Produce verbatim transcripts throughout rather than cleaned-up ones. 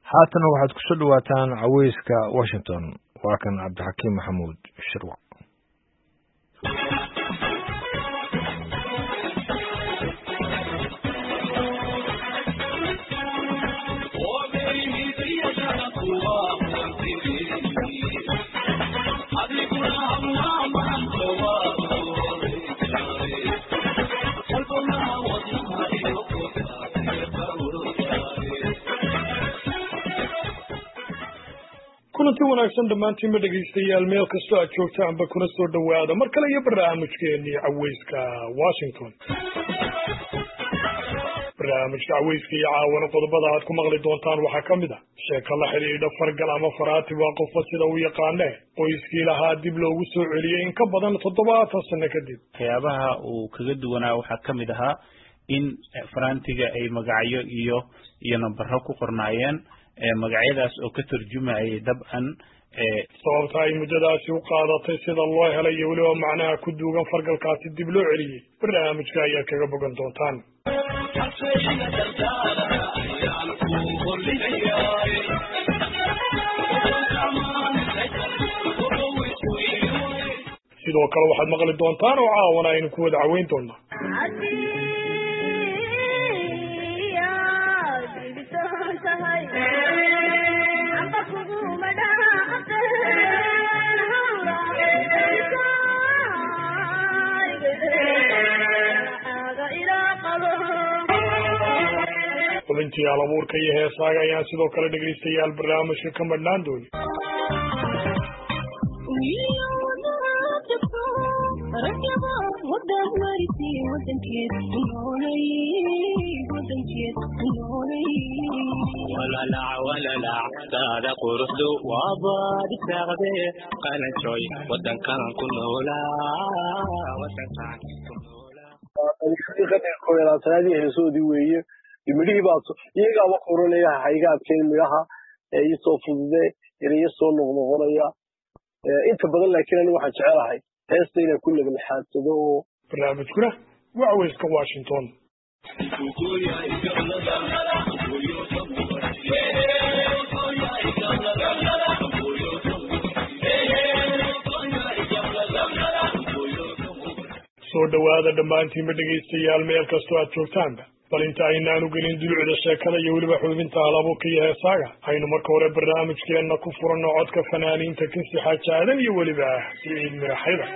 haatana waxaad ku soo dhawaataan caweyska Washington waa kan Cabdixakiim Maxamuud Shirwac. kulanti wanaagsan dhamaantiin ma dhageystayaal meel kastoo aad joogtaanba kuna soo dhawaada mar kale iyo barnaamijkeennii caweyska Washington. barnaamijka caweyska iyo caawana qodobada aad ku maqli doontaan waxaa ka mid ah sheeko la xidhiidha fargal ama faraati waa qofba sida uu yaqaanee qoyskii lahaa dib loogu soo celiyey in ka badan toddobaatan sano kadib. waxyaabaha uu kaga duwanaa waxaa ka mid ahaa in faraantiga ay magacyo iyo iyo nambaro ku qornaayeen magacyadaas oo ka turjumayay dabcan sababta ay muddadaasi u qaadatay sida loo helay iyo weliba macnaha ku duugan fargalkaasi dib loo celiyey barnaamijka ayaa kaga bogan doontaan. sidoo kale waxaad maqli doontaan oo caawana aynu ku wada caweyn doonaa xubintii alabuurka iyo heesaaga ayaan sidoo kale dhegeystayaal barnaamijka ka madhnaan dooni. walalac walalac saada quruxdu waa baadi saaqde qalanjooy wadankan ku noolaa wadankan ku noolaa sanadii heesoodii weeye midhihii baa iyagaaba qoranaya hayga adkeyn midhaha ee isoo fudude inay soo noqnoqonaya inta badan laakiin anigu waxaan jecelahay heesta inaan ku lagalxaadsado oo barnaamijkuna waa caweyska Washington. soo dhawaada dhammaantiinba dhegeystayaal meel kastoo aad joogtaanba bal inta aynaanu gelin dulucda sheekada iyo weliba xubinta halabuurka iyo heesaaga aynu marka hore barnaamijkeenna ku furanno codka fanaaniinta Kinsi Xaaji Aadan iyo weliba Siciid Miraxayda.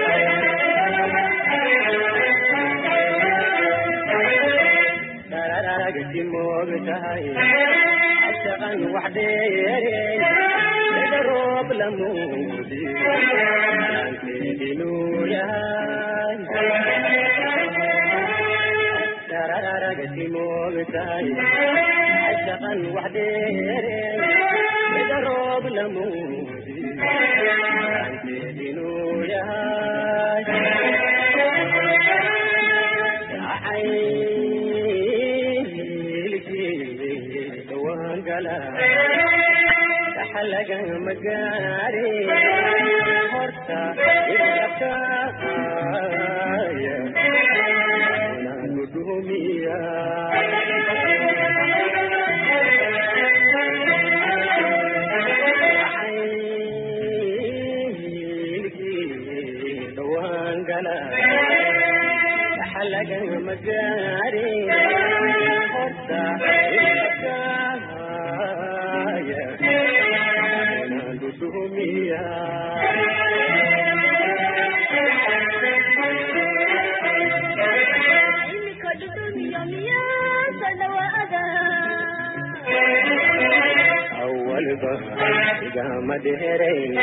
da da aragti moogtahay ashaqan wax dheereen sida roob la moodi inuu yahay aragti moogtahay ashaqan wax dheereen sida roob la moodi inuu yahay حلقة مقاري مرتا الحكاية أنا قدومية حيلكي دوان قلا حلقة مقاري مرتا الحكاية أول ظهر قام دهرين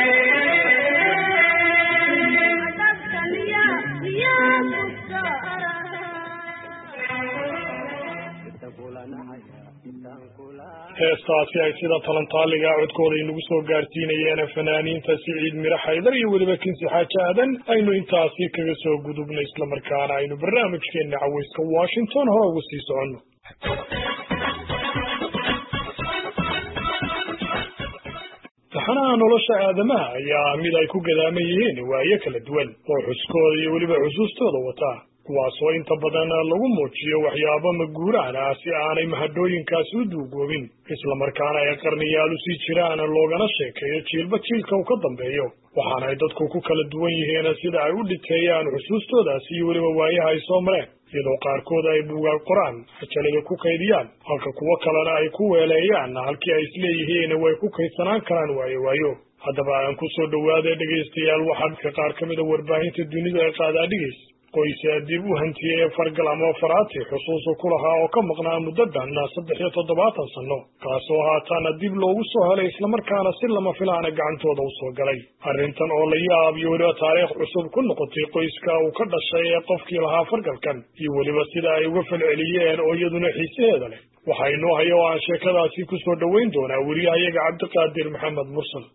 heestaasi ay sida talantaaliga codkooda inagu soo gaarsiinayeen fanaaniinta Siciid Mira Xaydar iyo weliba Kinsi Xaaji Aadan aynu intaasi kaga soo gudubnay isla markaana aynu barnaamijkeena cawayska Washington hore ugu sii soconno taxanaha nolosha aadamaha ayaa mid ay ku gadaaman yihiin waayo kala duwan oo xuskooda iyo weliba xusuustooda wataa kuwaasoo inta badan lagu muujiyo waxyaabo maguuraan ah si aanay mahadhooyinkaasi u duugoobin isla markaana ay qarniyaal u sii jiraan loogana sheekeeyo jiilba jiilka uu ka dambeeyo waxaana ay dadku ku kala duwan yihiin sida ay u dhiteeyaan xusuustoodaasi iyo weliba waayaha ay soo mareen iyadoo qaarkood ay buugaag qoraan ajalada ku kaydiyaan halka kuwo kalena ay ku weeleeyaan halkii ay isleeyihiin way ku kaydsanaan karaan waayo waayo haddaba aan ku soo dhowaaday dhegaystayaal waxaa qaar ka mid a warbaahinta dunida ay qaadaa dhigays qoysa dib u hantiyey fargal ama faraati xusuusu ku lahaa oo ka maqnaa muddo dhan saddex iyo toddobaatan sano kaasoo haataana dib loogu soo helay islamarkaana si lama filaana gacantooda u soo galay arrintan oo la yaab iyo weliba taariikh cusub ku noqotay qoyska uu ka dhashay ee qofkii lahaa fargalkan iyo weliba sida ay uga falceliyeen oo iyaduna xiisaheeda leh waxaa inoo haya oo aan sheekadaasi ku soo dhoweyn doonaa weriyahayaga cabdiqaadir maxamed mursal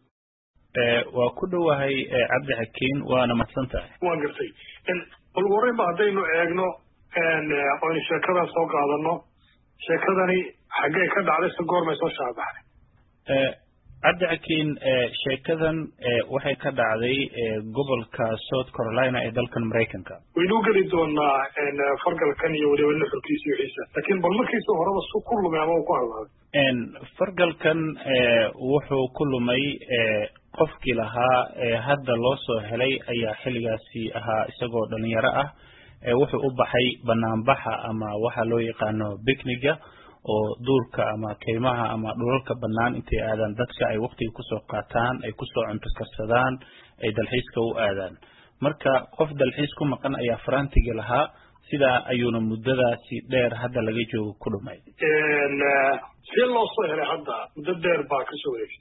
waa ku dhowahay cabdi xakiin waana mahadsan tahay waan gartay ugu horreyn ba haddaynu eegno oynu sheekadan soo qaadano sheekadani xaggee ka dhacday si goormay soo shaabaxday cabdi xakiin sheekadan waxay ka dhacday gobolka South Carolina ee dalkan Mareykanka waynu geli doonaa fargalkan iyo weliba nuxurkiisa iyo xiisa laakiin bal markiisa horeba su ku lumay ama ku hadlaaday fargalkan wuxuu ku lumay qofkii lahaa hadda loo soo helay ayaa xilligaasi ahaa isagoo dhalinyaro ah wuxuu u baxay banaanbaxa ama waxa loo yaqaano picniga oo duurka ama keymaha ama dhulalka banaan intay aadaan dadka ay waqtiga ku soo qaataan ay ku soo cunto karsadaan ay dalxiiska u aadaan marka qof dalxiis ku maqan ayaa farantiga lahaa sida ayuuna muddadaasi dheer hadda laga joogo ku dhumay si loo soo helay hadda muddo dheer baa ka soo wareegtay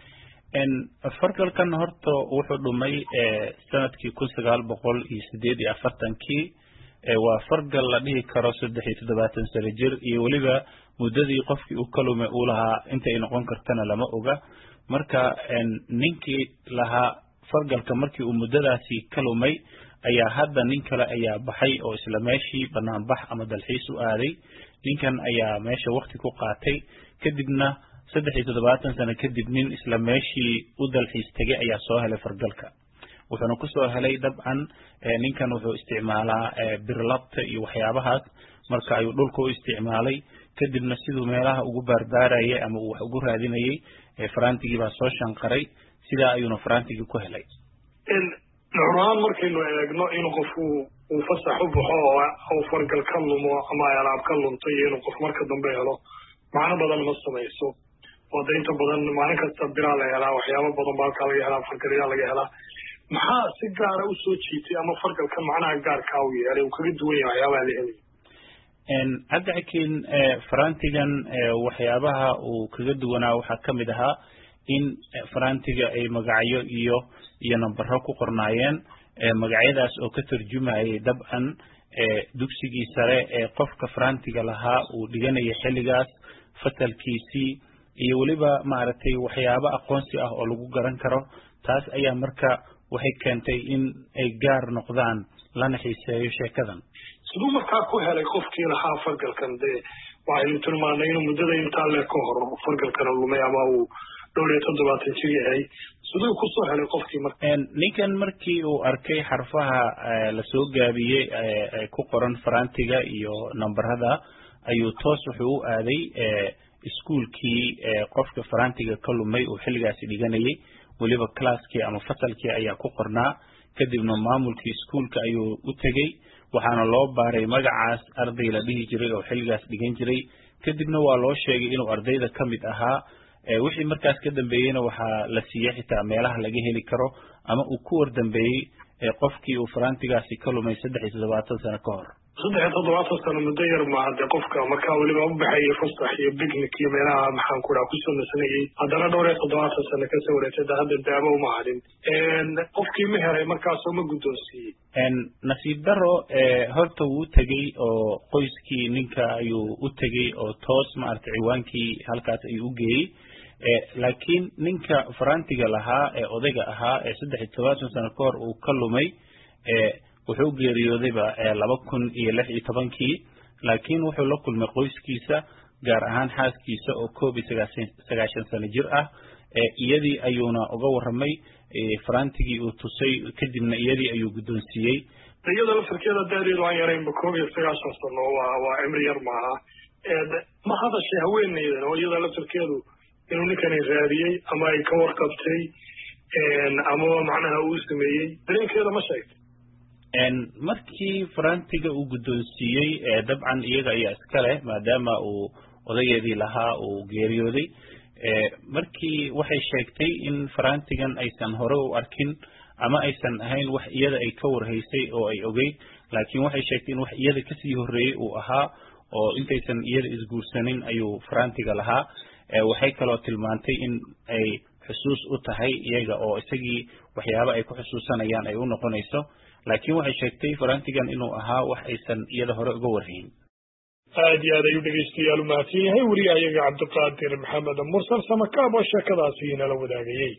fargalkan horta wuxuu dhumay sanadkii kun sagaal boqol iyo sideed iyo afartankii waa fargal la dhihi karo saddex iyo toddobaatan sano jir iyo weliba muddadii qofkii uu ka lumay uu lahaa intay noqon kartana lama oga marka ninkii lahaa fargalka markii uu muddadaasi ka lumay ayaa hadda nin kale ayaa baxay oo isla meeshii banaanbax ama dalxiis u aaday ninkan ayaa meesha waqti ku qaatay kadibna saddex iyo toddobaatan sano kadib nin isla meeshii u dalxiis tegay ayaa soo helay fargalka wuxuuna ku soo helay dabcan ninkan wuxuu isticmaalaa birlabta iyo waxyaabahaas marka ayuu dhulka u isticmaalay kadibna siduu meelaha ugu baarbaarayay ama uu wax ugu raadinayay farantigii baa soo shanqaray sidaa ayuuna farantigii ku helay nuxuraan markaynu eegno in qofku uu fasax u baxo oo fargal ka lumo ama alaab ka lunto iyo inuu qof marka dambe helo macno badan ma samayso oo da inta badan maalin kasta biraa la helaa waxyaabo badan baa halkaa laga helaa fargalyaa laga helaa maxaa si gaara u soo jiitay ama fargalka macnaha gaarkaa u yeelay uu kaga duwan yahay waxyaabaha la helay cabdixakiin farantigan waxyaabaha uu kaga duwanaa waxaa ka mid ahaa in farantiga ay magacyo iyo iyo nambaro ku qornaayeen magacyadaas oo ka tarjumayay dabcan dugsigii sare ee qofka farantiga lahaa uu dhiganayay xilligaas fasalkiisii iyo weliba maaragtay waxyaabo aqoonsi ah oo lagu garan karo taas ayaa marka waxay keentay in ay gaar noqdaan lana xiiseeyo sheekadan siduu markaa ku helay qofkii lahaa fargalkan dee waxaynu tilmaanay inuu muddada intaa le ka hor fargalkana lumay ama uu dhowr iyo toddobaatan jir yahay siduu kusoo helay qofkii marka ninkan markii uu arkay xarfaha lasoo gaabiyey ku qoran farantiga iyo nambarada ayuu toos wuxuu u aaday iskuulkii qofka farantiga ka lumay uu xilligaasi dhiganayay weliba classkii ama fasalkii ayaa ku qornaa kadibna maamulkii iskuulka ayuu u tegey waxaana loo baaray magacaas arday la dhihi jiray oo xilligaas dhigan jiray kadibna waa loo sheegay inuu ardayda ka mid ahaa wixii markaas ka dambeeyeyna waxaa la siiyey xitaa meelaha laga heli karo ama uu ku wardambeeyey qofkii uu farantigaasi ka lumay saddex iyo toddobaatan sano ka hor saddex iyo toddobaatan sano muddo yar maaha dee qofka markaa weliba u baxayay fasax iyo bicnic iyo meelaha maxaan ku dhaha kusoo nasanayay haddana dhowr iyo toddobaatan sano kasoo wareegtay da hadda daabo uma hadin qofkii ma helay markaasoo ma guddoonsiiyey nasiib daro horta wuu tegey oo qoyskii ninka ayuu u tegey oo toos maaragtay ciwaankii halkaas ayuu u geeyey laakiin ninka farantiga lahaa ee odayga ahaa ee saddex iyo toddobaatan sano ka hor uu ka lumay wuxuu geeriyoodayba laba kun iyo lix iyo tobankii laakiin wuxuu la kulmay qoyskiisa gaar ahaan xaaskiisa oo koob iyo sagaashan sagaashan sano jir ah iyadii ayuuna uga warramay farantigii uu tusay kadibna iyadii ayuu guddoonsiiyey iyada laftarkeeda daariidu aan yaraynba koob iyo sagaashan sano waa waa cimri yar maaha ma hadashay haweenaydan oo iyada laftarkeedu inuu ninkani raadiyey ama ay ka warqabtay ama macnaha uu sameeyey dareenkeeda ma sheegtay markii farantiga uu guddoonsiiyey dabcan iyaga ayaa iska leh maadaama uu odageedii lahaa uu geeriyooday markii waxay sheegtay in farantigan aysan hore u arkin ama aysan ahayn wax iyada ay ka warhaysay oo ay ogeyd laakiin waxay sheegtay in wax iyada kasii horreeyey uu ahaa oo intaysan iyada isguursanin ayuu farantiga lahaa waxay kaloo tilmaantay in ay xusuus u tahay iyaga oo isagii waxyaaba ay ku xusuusanayaan ay u noqonayso laakiin waxay sheegtay farantigan inuu ahaa wax aysan iyada hore uga warhayn aad iyo aad ayuu dhegaystayaal u mahadsan yahay weriyahayaga cabdiqaadir maxamed mursal samakaab oo sheekadaasi inala wadaagayey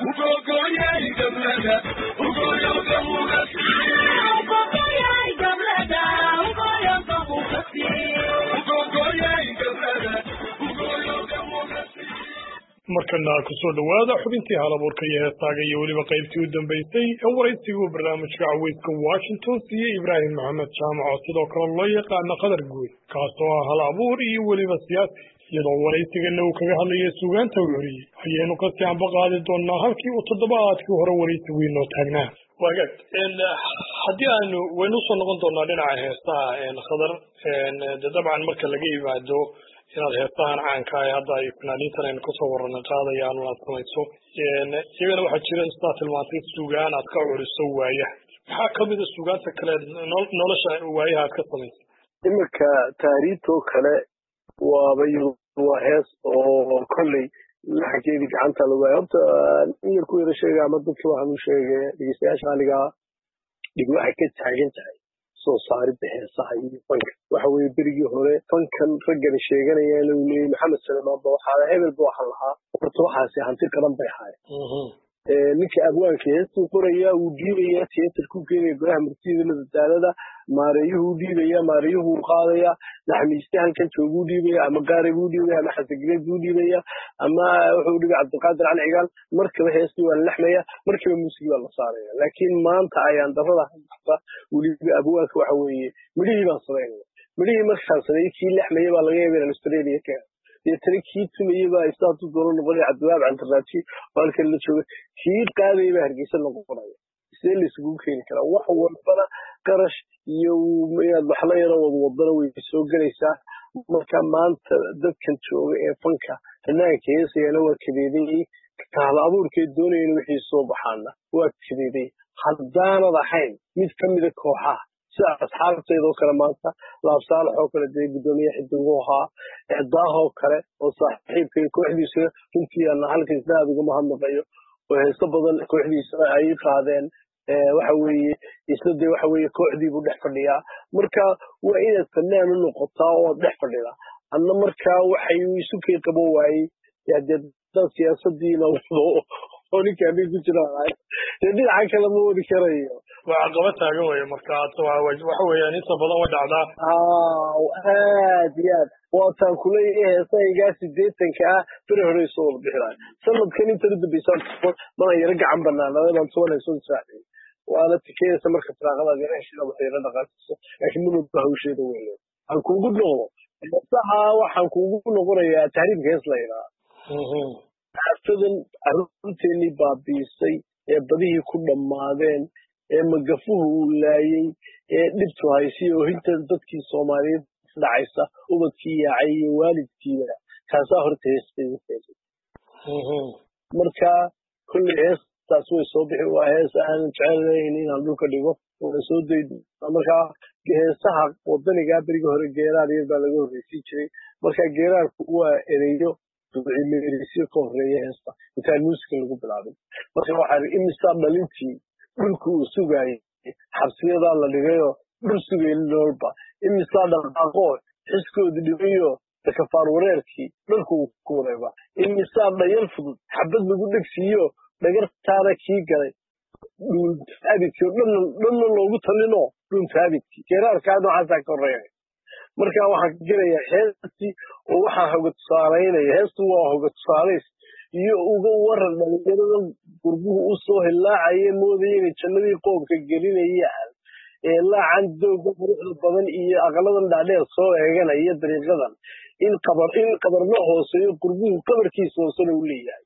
markana kusoo dhawaada xubintii halabuurka iyo heestaaga iyo weliba qaybtii u dambaysay ee waraysiguu barnaamijka caweyska washington siiyey ibraahim maxamed jaamac oo sidoo kale loo yaqaano qadar guud kaasoo ah hal abuur iyo weliba siyaasi iyadoo waraysigana uu kaga hadlayay suugaanta u xoriyey ayaynu kasii anba qaadi doonaa halkii uu toddobaadkii hore waraysigu inoo taagnaa wagaag haddii aanu waynu usoo noqon doonaa dhinaca heestaha khadar de dabcan marka laga yimaado inaad heestahan caanka ah hadda ay fanaaniintan aynu kasoo warana qaadayaan aad samayso iyagana waxaa jira sidaa tilmaantay sugaan aad ka curiso waayaha maxaa kamida sugaanta kale nolosha waayaha aad ka samaysa iminka taariibtoo kale waaba waa hees oo kolley laxankeedii gacanta la waaya horta in yar ku yara sheega ama dadka waxaan u sheegay dhegeystayaasha qaaligaa dhib waxay ka taagan tahay soo saaridda heesaha iyo fanka waxa weeye berigii hore fankan raggani sheeganayaan uu leeyahay maxamed salamaan ba waxaa hebel ba waxaan lahaa horta waxaasi hanti qaran bay ahaayeen ninka abwaanka heestuu qorayaa wuu dhiibayaa tiyatarkuu keenaya golaha martida madadaalada maareeyuhu u dhiibaya maareeyuhu u qaadaya naxmiiste halkan jooguu dhiibaya ama gaari buu dhiibaya ama xasagireed buu dhiibaya ama wuxuu dhibay cabdiqaadir cali cigaal markaba heestii waa la lexmaya markaba muusigi baa la saaraya laakiin maanta ayaan darada hasta weliba abwaanka waxa weeye midhihii baan samaynaya midhihii markaan sameeyey kii lexmaya baa laga yaaba inaan australia ka deetana kii tumayey baa isaatu doono noqonaya cabdiwaab cantaraaji oo halkan la jooga kii qaadaya baa hargeysa noqonaya sidee la isugu keeni karaa wax walbana qarash iyo inaad waxla yaro wad wadana way soo gelaysaa marka maanta dadkan jooga ee fanka fanaanka heesayana waa kadeeday kaala abuurkee doonayana wixii soo baxaana waa kadeeday haddaanad ahayn mid ka mida kooxaha sida asxaabteedoo kale maanta laabsaalax oo kale dee guddoomiye xidigu ahaa daahoo kale oo saaxiibkay kooxdiisa runtii aan halkaisna aada uga mahadnaqayo oo heeso badan kooxdiisa ay qaadeen waxa weeye isna dee waxa weeye kooxdiibuu dhex fadhiyaa marka waa inaad fanaan u noqotaa oo dhex fadhida anna markaa waxay isu kay qabo waayey dee dad siyaasadiina wado oo ninkaanay ku jiraan dee dhinaca kale ma wadi karayo waa caqabad taagan weye marka waxa weeyaan inta badan way dhacdaa aad iyo aad waataan kuleeyahay heesahaygaa sideetanka ah beri hore soo wada bixinayo sanadkan intan u dambaysa mana yaro gacan banaanadaan tobanayso saaci waana tikeysa marka firaaqada garashida waxayna dhaqaasiso laakiin muddo hawsheeda weyn aan kuugu noqdo heesaha waxaan kuugu noqonayaa tahriibka hees la yidhaha aasadan carruurteennii baabiisay ee badihii ku dhammaadeen ee magafuhu uu laayey ee dhibtu haysay oo hinta dadkii soomaaliyeed dhacaysa ubadkii yaacay iyo waalidkiiba kaasaa horta heesteeda keentay marka kolley heestaas way soo bixi waa hees aanan jecelayn inaan dhulka dhigo oona soo daydo markaa heesaha wadanigaa berigii hore geeraar yar baa laga horreysiin jiray marka geeraarku waa ereyo ducimeerisyo ka horreeya heesta intaan muusica lagu bilaabin marka waxaa imisaa dhalintii dhulku uu sugaayay xabsiyadaa la dhigayoo dhul sugaynin noolba imisaa dhaqaaqoo xiskoodii dhibayo dakafaar wareerkii dhalku uu ku wareeba imisaa dhayal fudud xabad lagu dhegsiiyo dhagartaana kii galay dhuuntaabidkii oo dhanna loogu talinoo dhuuntaabidkii geeraarkaa noocaasaa ka horreeya marka waxaan ka gelayaa heestii oo waxaan hoga tusaalaynaya heestu waa hoga tusaalays iyo uga waran dhalinyarada gurbuhu u soo hilaacaya moodayana jannadii qoobka gelinayaan ee laacan dooga quruxda badan iyo aqaladan dhaadheer soo eeganaya dariiqadan in qabar in qabarna hooseeyo gurbuhu qabarkiisa hoosena u leeyahay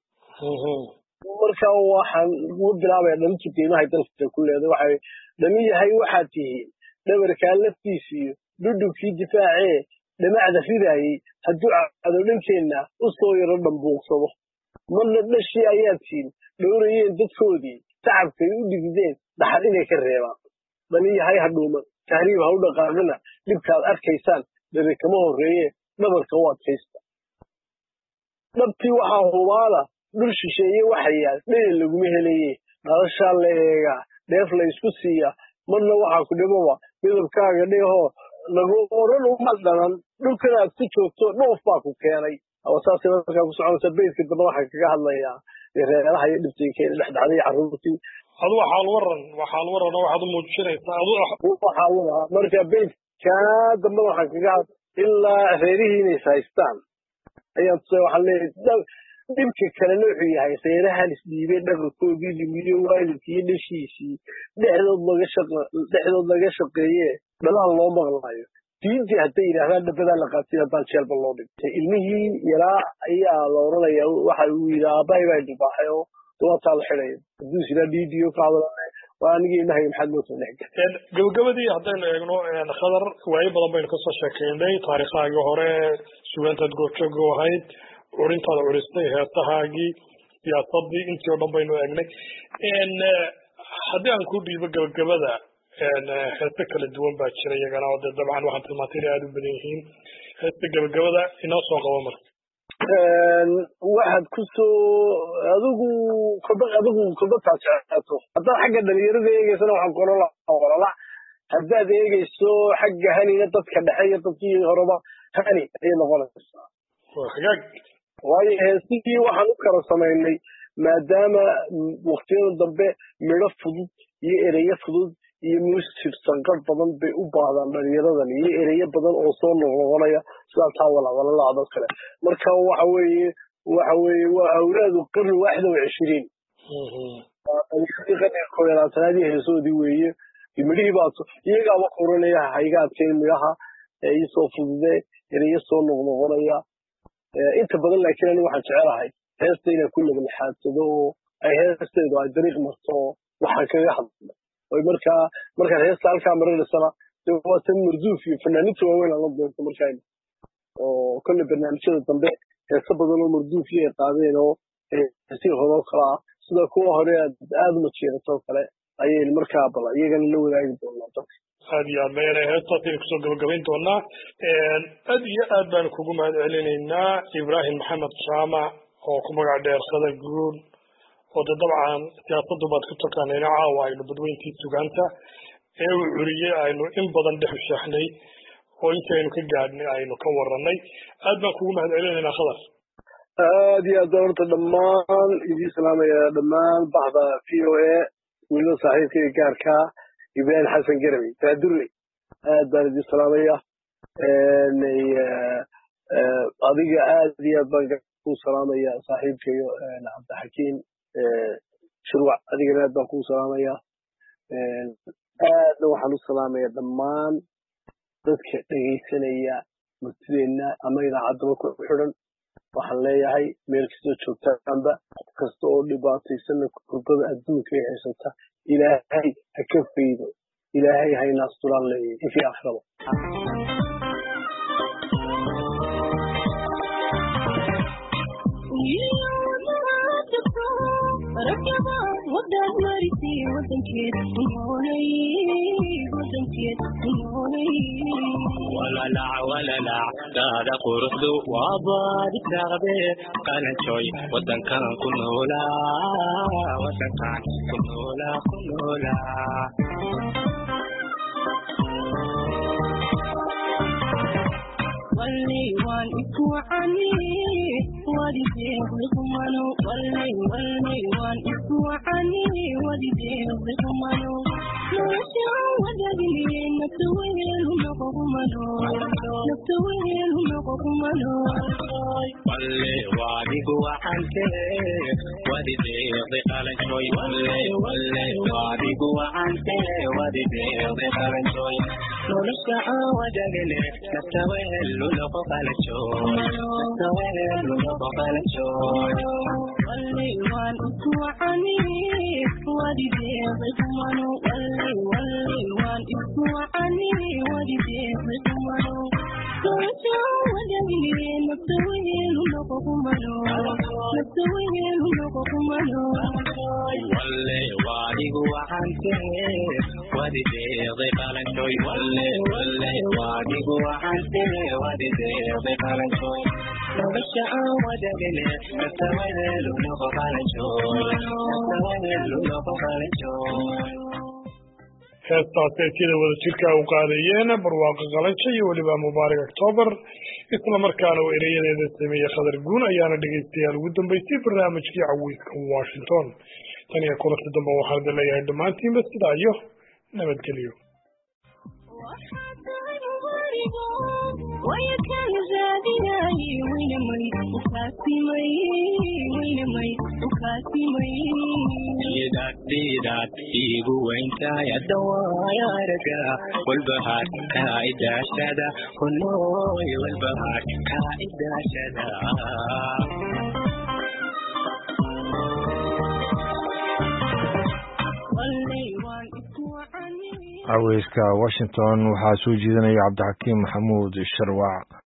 marka waxaan uga bilaabaya dhalintu qiimahay dalka ku leedahay waxay dhali yahay waxaad tihiin dhabarkaa laftiisiiyo dhudhubkii difaacee dhamacda ridaayey hadduu cado dhankeenna u soo yaro dhambuuqsado marna dhashii ayaad siin dhowrayeen dadkoodii tacabkay u dhigideen dhaxal inay ka reebaan dhaliyahay ha dhuuman tahriib ha u dhaqaaqina dhibkaad arkaysaan dare kama horreeye dhabarka u adkaysta dhabtii waxaa hubaala dhul shisheeye waxa yaal dhayal laguma helaye dhalashaa la eegaa dheef la isku siiya marna waxaa ku dhibaba midabkaaga dheehoo lagu oran uma dhalan dhulkan aad ku joogto dhoof baa ku keenay saasay markaa ku soconaysa beydka dambe waxaan kaga hadlayaa reeraha iyo dhibtay keena dhexdhacday carruurtii adu waxaal waran waxaal waran waxaad u muujinaysaa adu waxaa waraa marka beydkaa dambe waxaan kaga had ilaa reerihii inay haystaan ayaan tusay waxaan leeyahay dhibka kalena wuxuu yahay reerahan isdhiibay dhaqankoodii dhimiyo waalidkii iyo dhashiisii dhexdood laga shaqa dhexdood laga shaqeeye dhalaha loo maqlaayo diintii hadday yidhaahdaan dhabadaa la qaatay haddaan jeelba loo dhigtay ilmihii yaraa ayaa la oranaya waxa uu yidhi aabbahay baa dhibaaxay oo dawaataa la xidhaya hadduu sidaa dhiidiyo ka hadlana waa anigii inahay maxaad noo soo dhex galay gabagabadii haddaynu eegno khadar waayo badan baynu kasoo sheekeynay taariikhaagii hore sugaantaad goobjooga ahayd curintaada curistay heesahaagii siyaasadii intii oo dhan baynu eegnay haddii aan ku dhiibo gabagabada heeso kala duwan baa jira iyagana oo dee dabcan waxaan tilmaantay inay aada u badan yihiin heesta gabagabada inoo soo qabo marka waxaad ku soo adigu koba adigu kobataa jeclaato haddaad xagga dhalinyarada eegeysana waxaan kolola olala haddaad eegeyso xagga hanina dadka dhexe iyo dadkii horeba hani ayay noqonaysaa hagaag waayo heesihii waxaan u kala samaynay maadaama waktiyada dambe midho fudud iyo ereyo fudud iyo muusig sanqar badan bay u baahdaan dhalinyaradan iyo ereyo badan oo soo noqnoqonaya sidaa taa walawalalaado kale marka waxa weeye waxa weeye waa awlaadu qarni waaxida wa cishiriin dhalinyardii qarniga koob iyo labaatanaadii heesoodii weeye midhihii baa iyagaaba koranaya hayga adkeyn midhaha isoo fudude ereyo soo noqnoqonaya inta badan laakiin anigu waxaan jecelahay heesta inaan ku labalxaadsado oo ay heesteedu ay dariiq marto oo waxaan kaga hadla oy markaa markaan heesta halkaa marinaysana waa tan marduuf iyo fanaaninta waaweyn aan la doonto markaa oo kolle barnaamijyada dambe heeso badan oo marduuf iyo ay qaadeen oo heesii hore oo kale ah sida kuwa hore aad aada uma jeedato kale ayay markaa bala iyagana la wadaagi doonaa dadka aad iyo aad bayna heestaasaynu kusoo gabagabayn doonaa aad iyo aad baan kugu mahad celinaynaa ibraahim maxamed jaamac oo ku magac dheer khadar guun oo de dabcan siyaasaddu baad ku taqaanayna caawa aynu badweyntii sugaanta ee uu curiyey aynu in badan dhex ushaxnay oo intaynu ka gaadhnay aynu ka warranay aad baan kugu mahad celinaynaa khadar aad iyo aad baan horta dhammaan idii salaamaya dhammaan baxda v o a weliba saaxiibkayga gaarkaa ibraahim xasan garami baadurley aad baan idii salaamaya adiga aad iyo aad baan ku salaamaya saaxiibkayo cabdixakiim shirwac adigana aad baan kuu salaamaya aadna waxaan u salaamaya dhammaan dadka dhegaysanaya martideenna ama idaacaddaba ku xidhan waxaan leeyahay meel kastoo joogtaanba qof kasta oo dhibaataysana kurbada adduunka ay haysata ilaahay ha ka faydo ilaahay hayna asturaan leeyahay ifii akhraba walalac walalac daada quruxdu waa baadi taaqde qalanjooy wadankan ku noolaa wadankan ku noolaa ku noolaa واللي وان اسمعني ولدي ضمنو واللي واللي وان اسمعني ولدي ضمنو نشا ودني نسوي المقمنو نسوي المقمنو واللي وادي وعنك ولدي ضقلنجوي واللي واللي وادي وعنك ولدي ضقلنجوي نشا ودني نسوي واللي وان اسمعني ولدي ضمنو واللي واللي وان اسمعني ولدي ضمنو نشا ودني نسوي المقمنو نسوي المقمنو واللي وادي وعنك ولدي ضقلنجوي واللي واللي وادي وعنك ولدي ضقلنجوي نبشع ودقني نتوهل ونقبلنجوي نتوهل ونقبلنجوي heestaasay sida wada jirka u qaadayeen barwaaqo qalanjo iyo weliba mubaarak octoobar isla markaana uu ereyadeeda sameeyey khadar guun ayaana dhegaystayaal ugu dambeysay barnaamijkii caweyska washington tan iyo kulanti dambe waxaan idin leeyahay dhammaantiinba sidaa iyo nabadgelyo ويكان زادناي وينمي وخاتمي وينمي وخاتمي ديدات ديدات إيغو وينك يا دوايا رجا والبهار كائدا شدا كنوي والبهار كائدا شدا caweyska washington waxaa soo jeedinaya cabdixakiim maxamuud sharwac